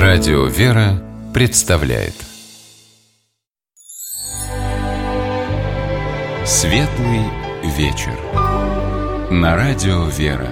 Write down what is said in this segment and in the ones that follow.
Радио «Вера» представляет Светлый вечер на Радио «Вера».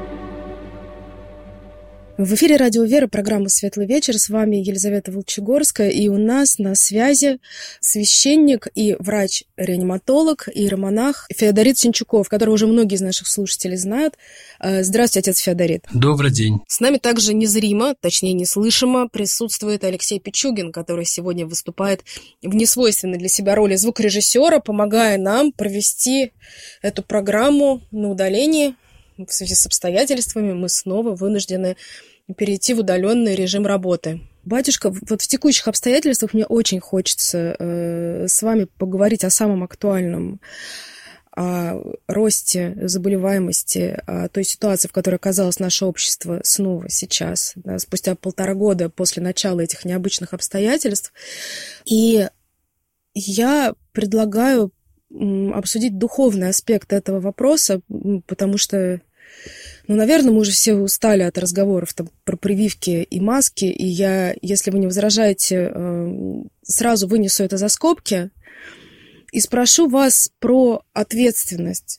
В эфире Радио «Вера», программа «Светлый вечер». С вами Елизавета Волчегорская, и у нас на связи священник и врач-реаниматолог, иеромонах Феодорит Синчуков, которого уже многие из наших слушателей знают. Здравствуйте, отец Феодорит. Добрый день. С нами также незримо, точнее неслышимо, присутствует Алексей Пичугин, который сегодня выступает в несвойственной для себя роли звукорежиссера, помогая нам провести эту программу на удалении. В связи с обстоятельствами мы снова вынуждены перейти в удаленный режим работы. Батюшка, вот в текущих обстоятельствах мне очень хочется с вами поговорить о самом актуальном, о росте заболеваемости, о той ситуации, в которой оказалось наше общество снова сейчас, да, спустя 1,5 года после начала этих необычных обстоятельств. И я предлагаю обсудить духовный аспект этого вопроса, потому что, наверное, мы уже все устали от разговоров там про прививки и маски, и я, если вы не возражаете, сразу вынесу это за скобки и спрошу вас про ответственность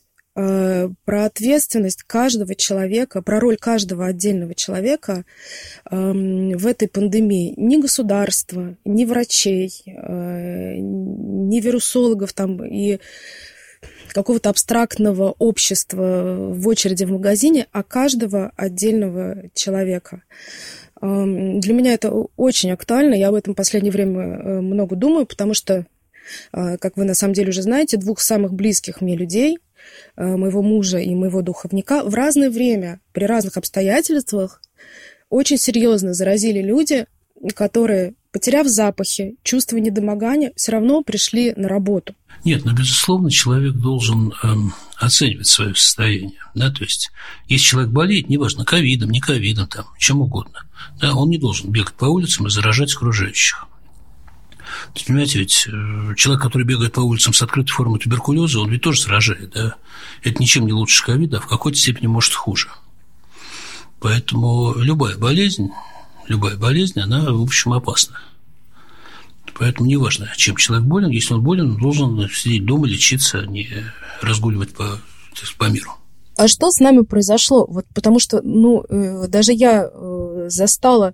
каждого человека, про роль каждого отдельного человека в этой пандемии. Ни государства, ни врачей, ни вирусологов там и какого-то абстрактного общества в очереди в магазине, а каждого отдельного человека. Для меня это очень актуально, я об этом в последнее время много думаю, потому что, как вы на самом деле уже знаете, 2 самых близких мне людей, моего мужа и моего духовника, в разное время, при разных обстоятельствах, очень серьезно заразили люди, которые, потеряв запахи, чувство недомогания, все равно пришли на работу. Нет, безусловно, человек должен оценивать свое состояние. Да? То есть, если человек болеет, неважно, ковидом, не ковидом, там, чем угодно, да, он не должен бегать по улицам и заражать окружающих. То есть, понимаете, ведь человек, который бегает по улицам с открытой формой туберкулеза, он ведь тоже заражает, да? Это ничем не лучше ковида, а в какой-то степени может хуже. Поэтому любая болезнь, она, в общем, опасна. Поэтому неважно, чем человек болен, если он болен, он должен сидеть дома, лечиться, а не разгуливать по миру. А что с нами произошло? Вот потому что, даже я застала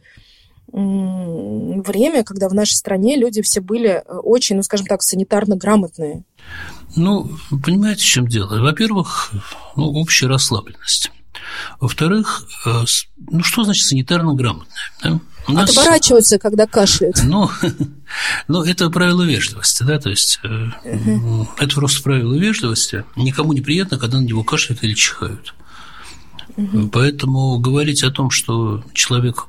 время, когда в нашей стране люди все были очень, скажем так, санитарно грамотные. Понимаете, в чем дело? Во-первых, общая расслабленность. Во-вторых, что значит санитарно грамотная? Да? Отворачиваются, когда кашляют. Это правило вежливости, да, то есть это просто правило вежливости. Никому неприятно, когда на него кашляют или чихают. Поэтому говорить о том, что человек,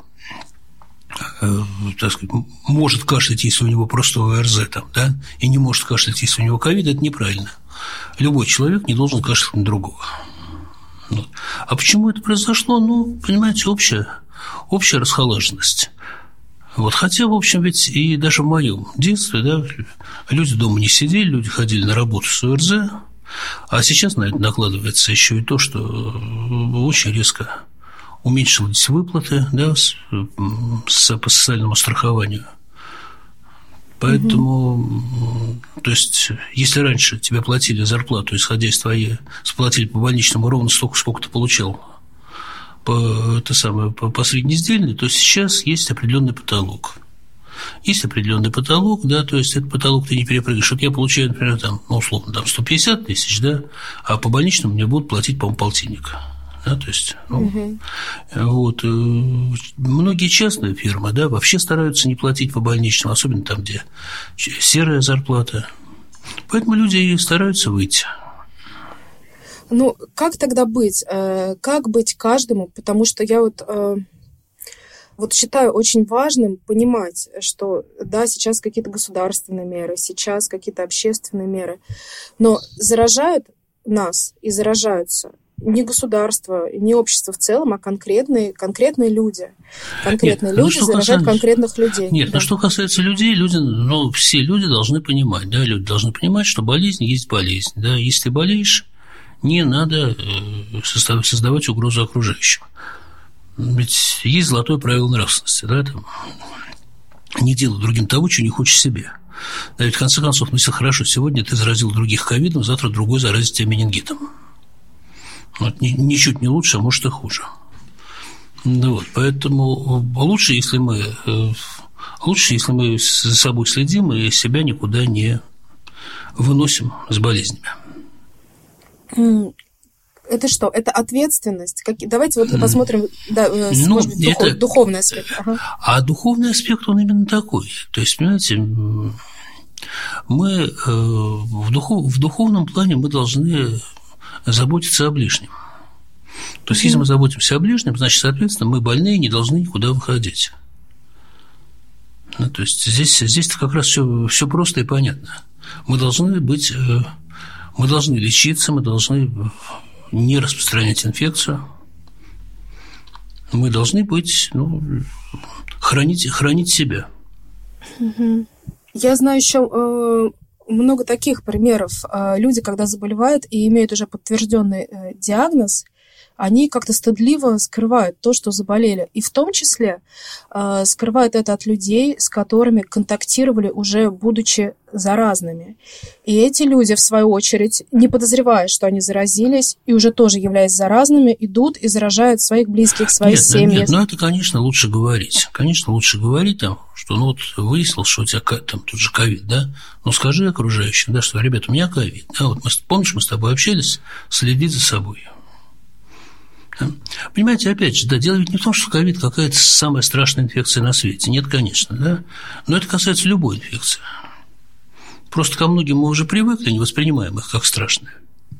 так сказать, может кашлять, если у него просто ОРЗ, там, да, и не может кашлять, если у него ковид, это неправильно. Любой человек не должен кашлять на другого. А почему это произошло? Понимаете, общая расхолаженность. Хотя, в общем, ведь и даже в моем детстве, да, люди дома не сидели, люди ходили на работу с ОРЗ, а сейчас на это накладывается еще и то, что очень резко уменьшились выплаты, да, по социальному страхованию. Поэтому, то есть, если раньше тебе платили зарплату, исходя из твоей, сплатили по больничному ровно столько, сколько ты получал по среднеиздельной, то сейчас есть определенный потолок. Есть определенный потолок, да, то есть этот потолок ты не перепрыгнешь. Я получаю, например, условно, 150 тысяч, да, а по больничному мне будут платить, по-моему, полтинника. Да, то есть, многие частные фирмы, да, вообще стараются не платить по больничному, особенно там, где серая зарплата. Поэтому люди и стараются выйти. Как тогда быть? Как быть каждому? Потому что я считаю очень важным понимать, что, да, сейчас какие-то государственные меры, сейчас какие-то общественные меры, но заражают нас и заражаются не государство, не общество в целом, а конкретные люди. Конкретные люди заражают конкретных людей. Нет, да. Что касается людей, все люди должны понимать, да, люди должны понимать, что болезнь есть болезнь, да, если ты болеешь, не надо создавать угрозу окружающим. Ведь есть золотое правило нравственности, да, там, не делай другим того, чего не хочешь себе. Да, ведь в конце концов, ну, если хорошо, сегодня ты заразил других ковидом, завтра другой заразит тебя менингитом. Вот, ничуть не лучше, а может и хуже. Ну, вот, поэтому лучше, если мы за собой следим и себя никуда не выносим с болезнями. Это что? Это ответственность? Давайте вот посмотрим, может быть, духовный аспект. Ага. А духовный аспект, он именно такой. То есть, понимаете, мы в духовном плане мы должны заботиться о ближнем. То есть, если мы заботимся о ближнем, значит, соответственно, мы больные не должны никуда выходить. Ну, то есть, здесь как раз все просто и понятно. Мы должны лечиться, мы должны не распространять инфекцию. Мы должны быть, хранить себя. Я знаю еще много таких примеров. Люди, когда заболевают и имеют уже подтвержденный диагноз, они как-то стыдливо скрывают то, что заболели. И в том числе скрывают это от людей, с которыми контактировали уже будучи заразными. И эти люди, в свою очередь, не подозревая, что они заразились, и уже тоже являясь заразными, идут и заражают своих близких, свои семьи. Нет, это, конечно, лучше говорить. Конечно, лучше говорить, что выяснилось, что у тебя там тут же ковид, да? Скажи окружающим, да, что, ребята, у меня ковид. Да, помнишь, мы с тобой общались, следи за собой. Понимаете, опять же, дело ведь не в том, что ковид какая-то самая страшная инфекция на свете. Нет, конечно, да. Но это касается любой инфекции. Просто ко многим мы уже привыкли, не воспринимаем их как страшные.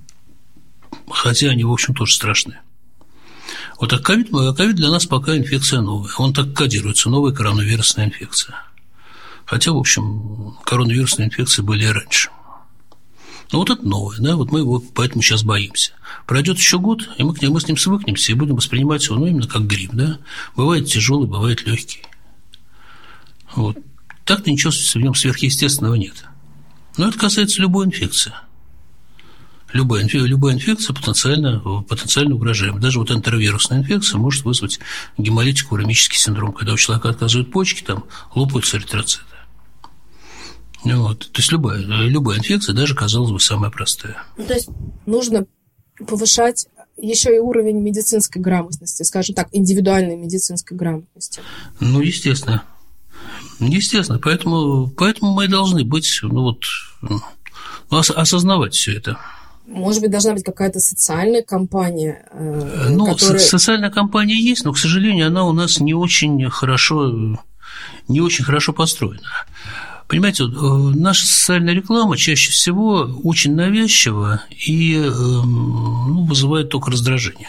Хотя они, в общем, тоже страшные. Вот так ковид для нас пока инфекция новая. Он так кодируется, новая коронавирусная инфекция. Хотя, в общем, коронавирусные инфекции были и раньше. Но вот это новое, да, вот мы его поэтому сейчас боимся. Пройдет еще год, и мы с ним свыкнемся и будем воспринимать его, именно как грипп, да. Бывает тяжелый, бывает легкий. Вот. Так-то ничего в нем сверхъестественного нет. Но это касается любой инфекции. Любая инфекция потенциально угрожаема. Даже вот энтеровирусная инфекция может вызвать гемолитико-уремический синдром, когда у человека отказывают почки, там лопаются эритроциты. Вот. То есть любая инфекция, даже, казалось бы, самая простая. То есть нужно повышать еще и уровень медицинской грамотности, скажем так, индивидуальной медицинской грамотности. Естественно. Поэтому мы и должны быть, осознавать все это. Может быть, должна быть какая-то социальная кампания, социальная кампания есть, но, к сожалению, она у нас не очень хорошо построена. Понимаете, наша социальная реклама чаще всего очень навязчива и вызывает только раздражение.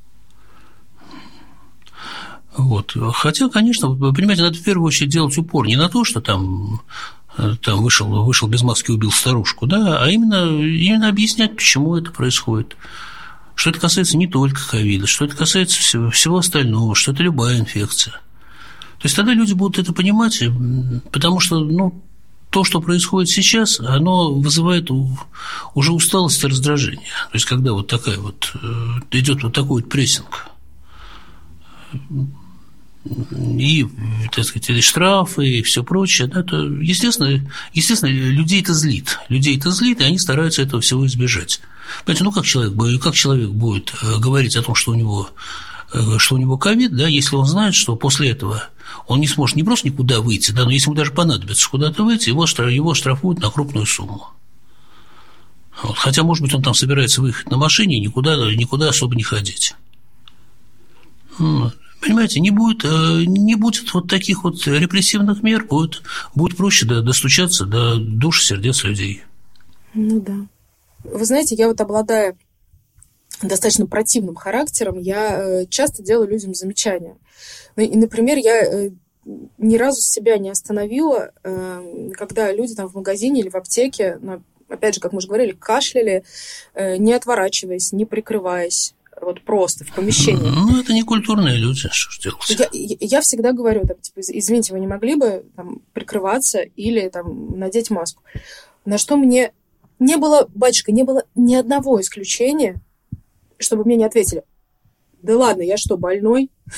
Вот. Хотя, конечно, вы понимаете, надо в первую очередь делать упор не на то, что там вышел без маски, убил старушку, да, а именно объяснять, почему это происходит. Что это касается не только ковида, что это касается всего остального, что это любая инфекция. То есть тогда люди будут это понимать, потому что, то, что происходит сейчас, оно вызывает уже усталость и раздражение. То есть, когда вот такая вот идет вот такой вот прессинг, и, так сказать, и штрафы, и все прочее, да, то, естественно, людей это злит, и они стараются этого всего избежать. Понимаете, как человек будет говорить о том, что у него ковид, да, если он знает, что после этого он не сможет не просто никуда выйти, да, но если ему даже понадобится куда-то выйти, его штрафуют на крупную сумму. Вот. Хотя, может быть, он там собирается выехать на машине и никуда особо не ходить. Понимаете, не будет вот таких вот репрессивных мер, будет проще достучаться до душ и сердец людей. Да. Вы знаете, я обладаю достаточно противным характером, я часто делаю людям замечания. И, например, я ни разу себя не остановила, когда люди там в магазине или в аптеке, опять же, как мы уже говорили, кашляли, не отворачиваясь, не прикрываясь, вот просто в помещении. Это не культурные люди, что ж делать? Я всегда говорю, извините, вы не могли бы прикрываться или надеть маску? На что мне не было ни одного исключения, чтобы мне не ответили: да ладно, я что, больной?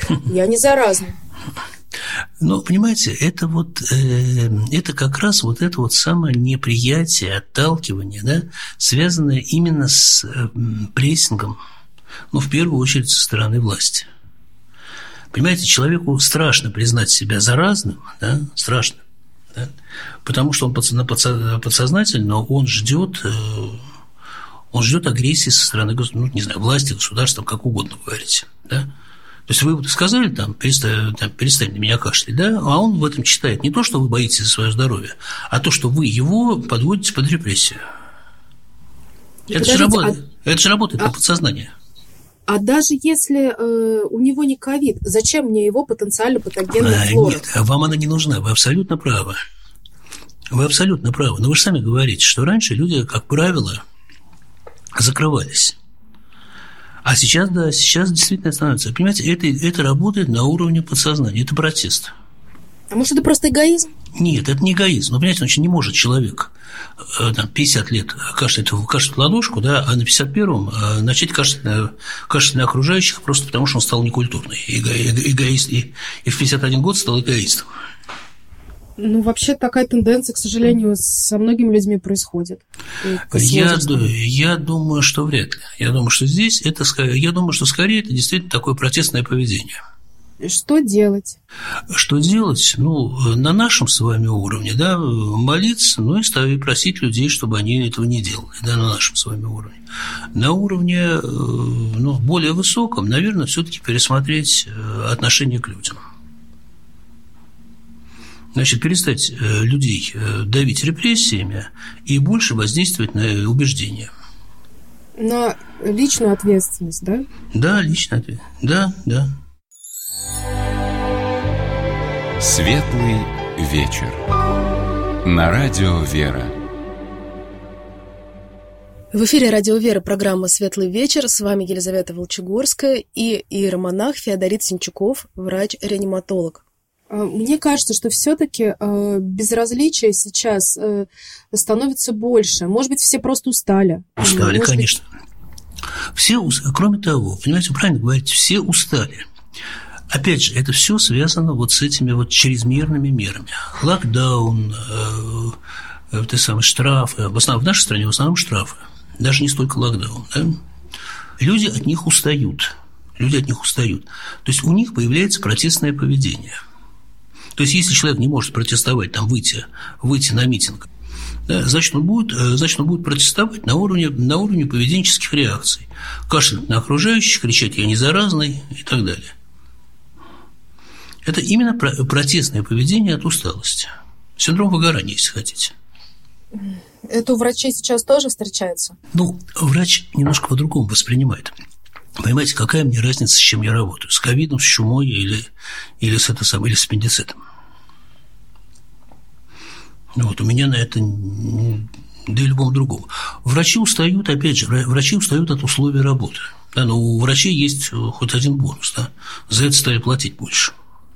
я не заразна. Но, понимаете, это как раз вот это вот самое неприятие, отталкивание, да, связанное именно с прессингом, в первую очередь со стороны власти. Понимаете, человеку страшно признать себя заразным, да, страшно, да, потому что он подсознательно он ждет агрессии со стороны, власти, государства, как угодно говорите, да. То есть вы сказали, перестань на меня кашлять, да, а он в этом читает не то, что вы боитесь за свое здоровье, а то, что вы его подводите под репрессию. Это же работает на подсознание. А даже если у него не ковид, зачем мне его потенциально патогенная флора? Нет, вам она не нужна, вы абсолютно правы. Вы абсолютно правы. Но вы же сами говорите, что раньше люди, как правило, закрывались. А сейчас действительно становится. Понимаете, это работает на уровне подсознания. Это протест. А может, это просто эгоизм? Нет, это не эгоизм. Но, понимаете, не может человек 50 лет кашлять в ладошку, да, а на 51-м начать кашлять на окружающих просто потому, что он стал некультурный. Эгоист. И в 51 год стал эгоистом. Вообще такая тенденция, к сожалению, со многими людьми происходит. Я думаю, что вряд ли. Я думаю, что скорее это действительно такое протестное поведение. Что делать? Что делать? На нашем с вами уровне, да, молиться, и просить людей, чтобы они этого не делали, да, на нашем с вами уровне. На уровне, более высоком, наверное, все-таки пересмотреть отношение к людям. Значит, перестать людей давить репрессиями и больше воздействовать на убеждения. На личную ответственность, да? Да, личная ответственность. Да. Светлый вечер. На радио «Вера». В эфире радио «Вера» программа «Светлый вечер». С вами Елизавета Волчегорская и иеромонах Феодорит Синчуков, врач-реаниматолог. Мне кажется, что все-таки безразличия сейчас становится больше. Может быть, все просто устали. Устали, конечно. Все, кроме того, понимаете, вы правильно говорите, все устали. Опять же, это все связано вот с этими вот чрезмерными мерами. Локдаун, штрафы. В нашей стране в основном штрафы. Даже не столько локдаун. Да? Люди от них устают. То есть у них появляется протестное поведение. То есть, если человек не может протестовать, выйти на митинг, да, значит, он будет протестовать на уровне поведенческих реакций. Кашлять на окружающих, кричать «я не заразный» и так далее. Это именно протестное поведение от усталости. Синдром выгорания, если хотите. Это у врачей сейчас тоже встречается? Врач немножко по-другому воспринимает. Понимаете, какая мне разница, с чем я работаю? С ковидом, с чумой или с аппендицитом? У меня на это, да и любому другому. Врачи устают, опять же, от условий работы. Да, но у врачей есть хоть один бонус, да, за это стали платить больше.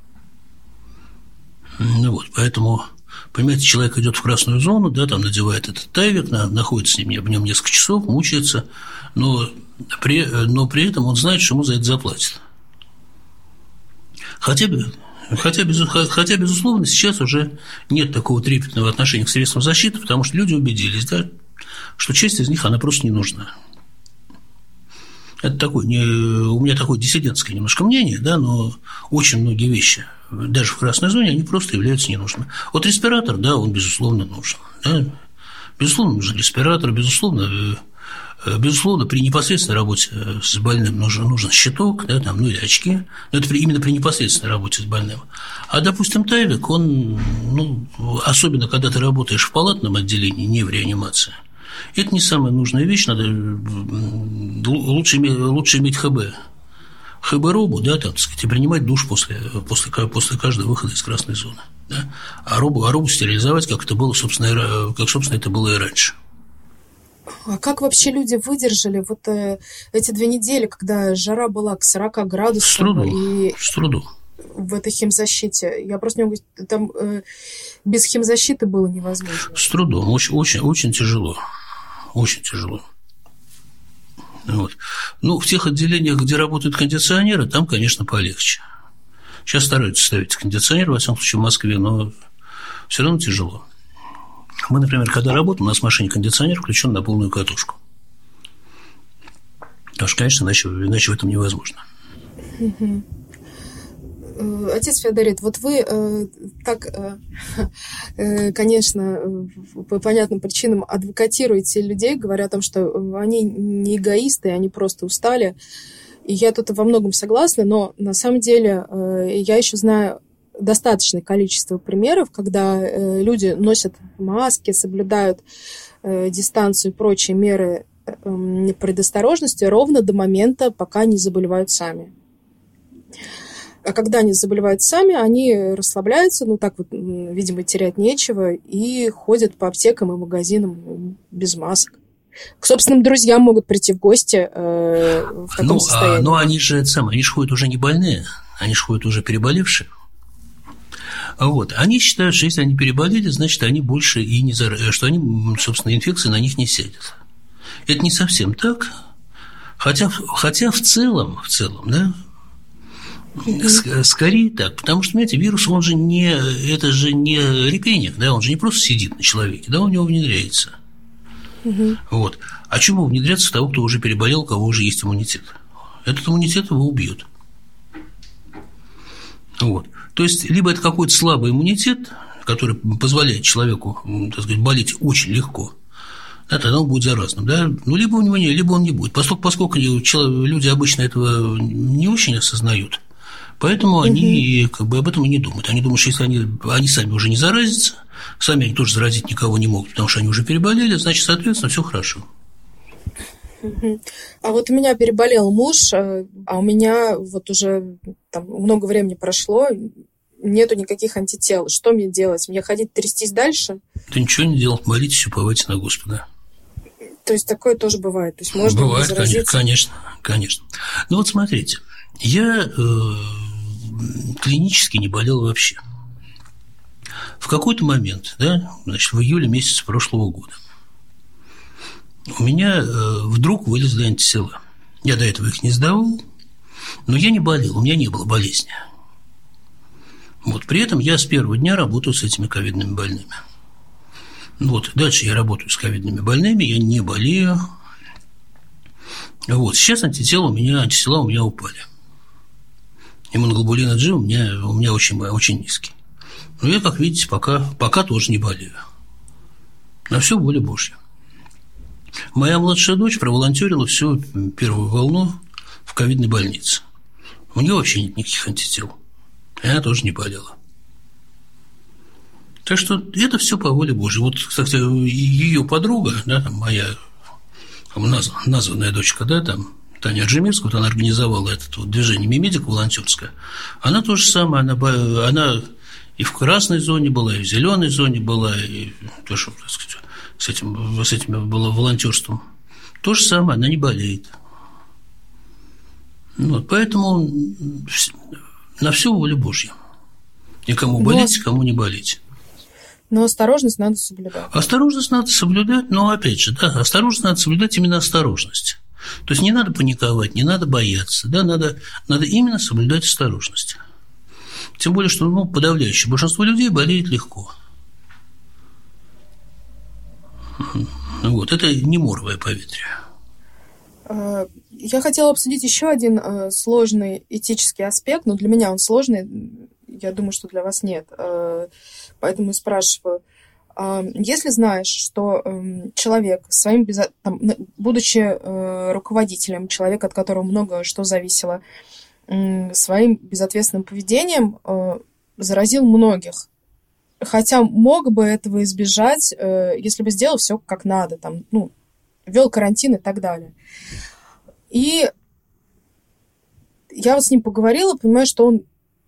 Поэтому, понимаете, человек идет в красную зону, да, там надевает этот тайвик, находится в нем несколько часов, мучается, но при этом он знает, что ему за это заплатят. Хотя, безусловно, сейчас уже нет такого трепетного отношения к средствам защиты, потому что люди убедились, да, что часть из них, она просто не нужна. Это у меня такое диссидентское немножко мнение, да, но очень многие вещи, даже в красной зоне, они просто являются ненужными. Вот респиратор, да, он, безусловно, нужен. Да? Безусловно, нужен респиратор, безусловно, при непосредственной работе с больным нужен щиток, да, или очки, но это именно при непосредственной работе с больным. А, допустим, тайвик, он, особенно когда ты работаешь в палатном отделении, не в реанимации, это не самая нужная вещь, лучше иметь ХБ-робу, да, и принимать душ после каждого выхода из красной зоны, да, а робу стерилизовать, как, собственно, это было и раньше. А как вообще люди выдержали эти 2 недели, когда жара была к 40 градусам? С трудом. В этой химзащите. Я просто не могу... Там без химзащиты было невозможно. С трудом. Очень тяжело. Очень тяжело. В тех отделениях, где работают кондиционеры, там, конечно, полегче. Сейчас стараются ставить кондиционер, во всяком случае, в Москве, но все равно тяжело. Мы, например, когда работаем, у нас в машине кондиционер включен на полную катушку. Потому что, конечно, иначе в этом невозможно. Отец Феодорит, вот вы конечно, по понятным причинам адвокатируете людей, говоря о том, что они не эгоисты, они просто устали. И я тут во многом согласна, но на самом деле я еще знаю достаточное количество примеров, когда люди носят маски, соблюдают дистанцию и прочие меры предосторожности ровно до момента, пока не заболевают сами. А когда они заболевают сами, они расслабляются, видимо, терять нечего, и ходят по аптекам и магазинам без масок. К собственным друзьям могут прийти в гости в таком состоянии. Но они же ходят уже не больные, они же ходят уже переболевшие. Вот. Они считают, что если они переболели, значит, они больше и не что они, собственно, инфекция на них не сядет. Это не совсем так, хотя в целом, да, скорее так, потому что, понимаете, вирус, это же не репейник, да, он же не просто сидит на человеке, да, у него внедряется. Вот. А чему внедряться в того, кто уже переболел, у кого уже есть иммунитет? Этот иммунитет его убьет. Вот. То есть, либо это какой-то слабый иммунитет, который позволяет человеку, так сказать, болеть очень легко, да, тогда он будет заразным, да? Либо у него либо он не будет. Поскольку люди обычно этого не очень осознают, поэтому они об этом и не думают. Они думают, что если они сами уже не заразятся, сами они тоже заразить никого не могут, потому что они уже переболели, значит, соответственно, все хорошо. А вот у меня переболел муж, а у меня вот уже много времени прошло, нету никаких антител. Что мне делать? Мне ходить трястись дальше? Да ничего не делать, молитесь, уповайте на Господа. То есть такое тоже бывает? То есть можно бывает, заразиться? Конечно. Ну вот смотрите, я клинически не болел вообще. В какой-то момент, да, значит, в июле месяце прошлого года у меня вдруг вылезли антитела. Я до этого их не сдавал, но я не болел, у меня не было болезни. Вот, при этом я с первого дня работаю с этими ковидными больными. Вот, дальше я работаю с ковидными больными, я не болею. Вот, сейчас антитела у меня упали. Иммуноглобулин G у меня очень низкий. Но я, как видите, пока тоже не болею. На все воля Божья. Моя младшая дочь проволонтерила всю первую волну в ковидной больнице. У нее вообще нет никаких антител. И она тоже не болела. Так что это все по воле Божьей. Вот, кстати, ее подруга, да, моя названная дочка, да, Таня Аржемирская, вот она организовала это движение «Мимедик» волонтерское. Она то же самое, она и в красной зоне была, и в зеленой зоне была, и тоже, так сказать, с этим было волонтерством. То же самое, она не болеет. Вот, поэтому на все воля Божья. И кому болеть, кому не болеть. Но осторожность надо соблюдать. Осторожность надо соблюдать, но опять же, да, осторожность надо соблюдать именно осторожность. То есть не надо паниковать, не надо бояться, да, надо именно соблюдать осторожность. Тем более, что подавляющее большинство людей болеет легко. Вот, это не моровое поветрие. Я хотела обсудить еще один сложный этический аспект, но для меня он сложный, я думаю, что для вас нет. Поэтому и спрашиваю. Если знаешь, что человек, будучи руководителем, человек, от которого много что зависело, своим безответственным поведением заразил многих, хотя мог бы этого избежать, если бы сделал все как надо, ввел карантин и так далее. И я вот с ним поговорила, понимаю, что он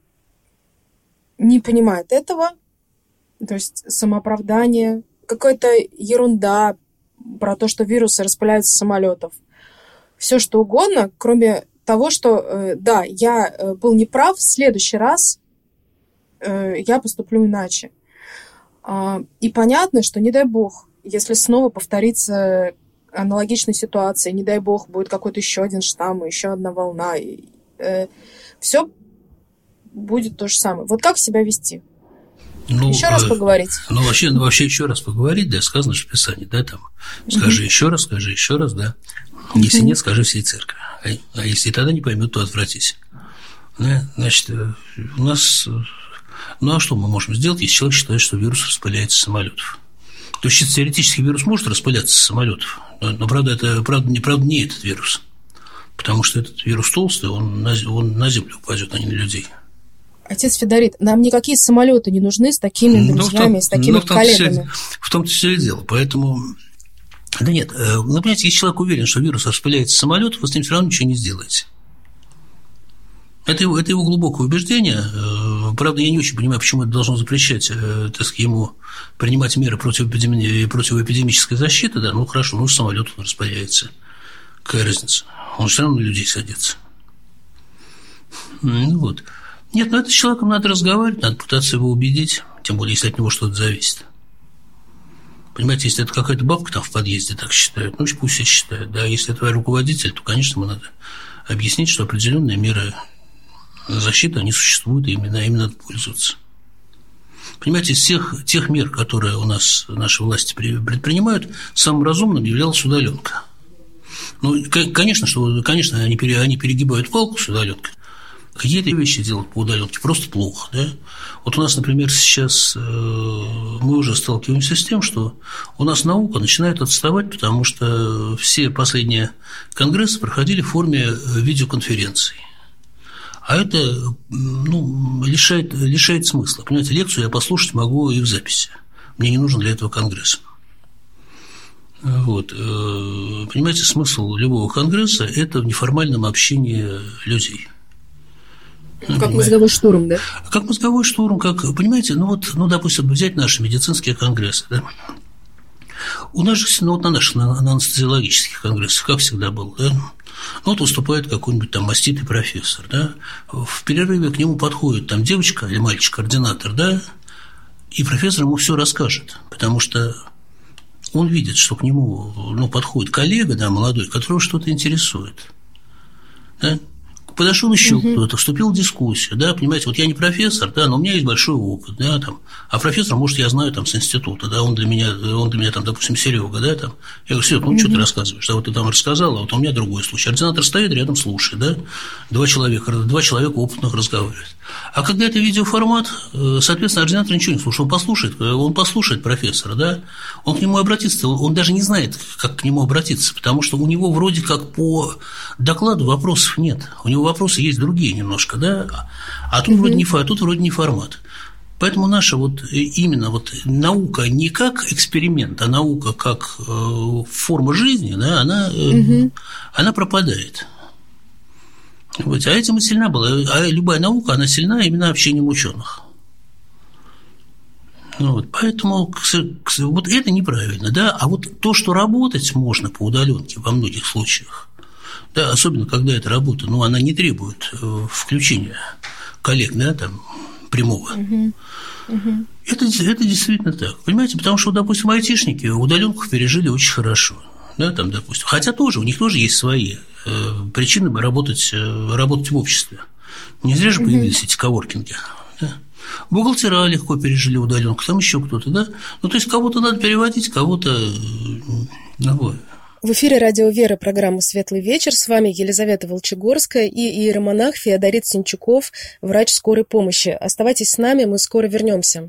не понимает этого, то есть самооправдание, какая-то ерунда про то, что вирусы распыляются с самолетов. Все что угодно, кроме того, что, да, я был неправ, в следующий раз я поступлю иначе. И понятно, что, не дай бог, если снова повторится аналогичная ситуация, не дай бог, будет какой-то еще один штамм, еще одна волна. Все будет то же самое. Вот как себя вести? Еще раз поговорить. Вообще еще раз поговорить, да, сказано же в Писании, да, там, скажи еще раз, да. Если нет, скажи всей церкви. А если тогда не поймет, то отвратись. Да? Значит, у нас... Ну, а что мы можем сделать, если человек считает, что вирус распыляется с самолетов? То есть, теоретически вирус может распыляться с самолетов, но правда, не этот вирус. Потому что этот вирус толстый, он на землю упадет, а не на людей. Отец Федорит, нам никакие самолеты не нужны с такими друзьями, с такими коллегами. В том-то все и дело. Поэтому, да нет, вы понимаете, если человек уверен, что вирус распыляется с самолетов, вы с ним все равно ничего не сделаете. Это его глубокое убеждение. Правда, я не очень понимаю, почему это должно запрещать, так сказать, ему принимать меры противоэпидемической защиты. Да, ну хорошо, самолет он распыляется. Какая разница? Он все равно на людей садится. Вот. Нет, это с человеком надо разговаривать, надо пытаться его убедить, тем более, если от него что-то зависит. Понимаете, если это какая-то бабка там в подъезде так считает, пусть и считает. Да, если это твой руководитель, то, конечно, ему надо объяснить, что определенные меры защиты, они существуют, и именно ими надо пользоваться. Понимаете, из всех тех мер, которые у нас наши власти предпринимают, самым разумным являлась удаленка. Конечно, они перегибают палку с удаленкой. Какие-то вещи делать по удаленке просто плохо. Да? Вот у нас, например, сейчас мы уже сталкиваемся с тем, что у нас наука начинает отставать, потому что все последние конгрессы проходили в форме видеоконференций. А это лишает смысла. Понимаете, лекцию я послушать могу и в записи. Мне не нужен для этого конгресс. Вот. Понимаете, смысл любого конгресса – это в неформальном общении людей. Как мозговой штурм, да? Как мозговой штурм, понимаете, допустим, взять наши медицинские конгрессы, да? У нас же, на наших на анестезиологических конгрессах, как всегда было, да? Выступает какой-нибудь там маститый профессор, да? В перерыве к нему подходит там девочка или мальчик-координатор, да? И профессор ему все расскажет, потому что он видит, что к нему подходит коллега, да, молодой, которого что-то интересует, да? Подошел еще кто-то, вступил в дискуссию, да, понимаете, вот я не профессор, да, но у меня есть большой опыт, да, там, а профессор, может, я знаю там с института, да, он для меня там, допустим, Серега, да, там, я говорю, Серега, что ты рассказываешь, да, вот ты там рассказал, а вот у меня другой случай, ординатор стоит рядом, слушает, да, два человека опытных разговаривают, а когда это видеоформат, соответственно, ординатор ничего не слушает, он послушает профессора, да, он к нему обратится, он даже не знает, как к нему обратиться, потому что у него вроде как по докладу вопросов нет, у него вопросы есть другие немножко, да, а тут вроде не формат. Поэтому наша именно наука не как эксперимент, а наука как форма жизни, да, она пропадает. Вот, а этим и сильна была. А любая наука, она сильна именно общением ученых. Поэтому вот это неправильно, да. А вот то, что работать можно по удаленке во многих случаях, да, особенно когда эта работа, она не требует включения коллег, да, там, прямого. Это действительно так. Понимаете, потому что, допустим, айтишники удаленку пережили очень хорошо. Да, там, допустим. Хотя тоже, у них тоже есть свои причины работать в обществе. Не зря же появились эти коворкинги. Да. Бухгалтера легко пережили удаленку, там еще кто-то, да. То есть кого-то надо переводить, кого-то новое. В эфире «Радио Вера» программа «Светлый вечер». С вами Елизавета Волчегорская и иеромонах Феодорит Синчуков, врач скорой помощи. Оставайтесь с нами, мы скоро вернемся.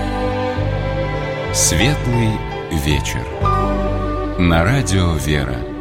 «Светлый вечер» на радио «Вера».